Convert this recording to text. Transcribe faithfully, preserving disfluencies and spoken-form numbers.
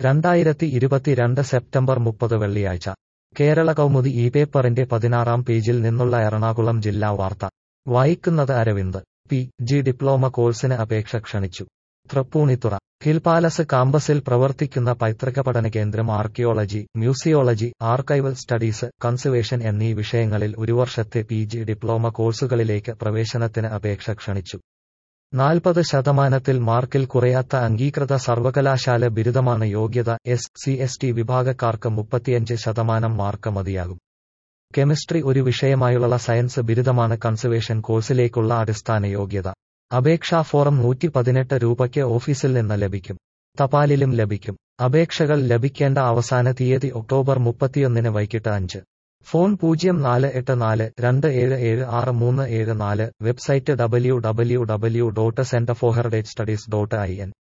രണ്ടായിരത്തി ഇരുപത്തിരണ്ട് സെപ്റ്റംബർ മുപ്പത് വെള്ളിയാഴ്ച കേരള കൗമുദി ഈ പേപ്പറിന്റെ പതിനാറാം പേജിൽ നിന്നുള്ള എറണാകുളം ജില്ലാ വാർത്ത വായിക്കുന്നത് അരവിന്ദ്. പി ജി ഡിപ്ലോമ കോഴ്സിന് അപേക്ഷ ക്ഷണിച്ചു. തൃപ്പൂണിത്തുറ ഹിൽ പാലസ് കാമ്പസിൽ പ്രവർത്തിക്കുന്ന പൈതൃക പഠന കേന്ദ്രം archaeology, museology, archival studies, conservation എന്നീ വിഷയങ്ങളിൽ ഒരു വർഷത്തെ പി ജി ഡിപ്ലോമ കോഴ്സുകളിലേക്ക് പ്രവേശനത്തിന് അപേക്ഷ ക്ഷണിച്ചു. നാൽപ്പത് ശതമാനത്തിൽ മാർക്കിൽ കുറയാത്ത അംഗീകൃത സർവകലാശാല ബിരുദമാണ് യോഗ്യത. എസ് സി എസ് ടി വിഭാഗക്കാർക്ക് മുപ്പത്തിയഞ്ച് ശതമാനം മാർക്ക് മതിയാകും. കെമിസ്ട്രി ഒരു വിഷയമായുള്ള സയൻസ് ബിരുദമാണ് കൺസർവേഷൻ കോഴ്സിലേക്കുള്ള അടിസ്ഥാന യോഗ്യത. അപേക്ഷാ ഫോറം നൂറ്റി പതിനെട്ട് രൂപയ്ക്ക് ഓഫീസിൽ നിന്ന് ലഭിക്കും. തപാലിലും ലഭിക്കും. അപേക്ഷകൾ ലഭിക്കേണ്ട അവസാന തീയതി ഒക്ടോബർ മുപ്പത്തിയൊന്നിന് വൈകിട്ട് അഞ്ച്. ഫോൺ പൂജ്യം നാല് എട്ട് നാല് രണ്ട് ഏഴ് ഏഴ് ആറ് മൂന്ന് ഏഴ് നാല്. Website W W W dot centre for heritage studies dot I N.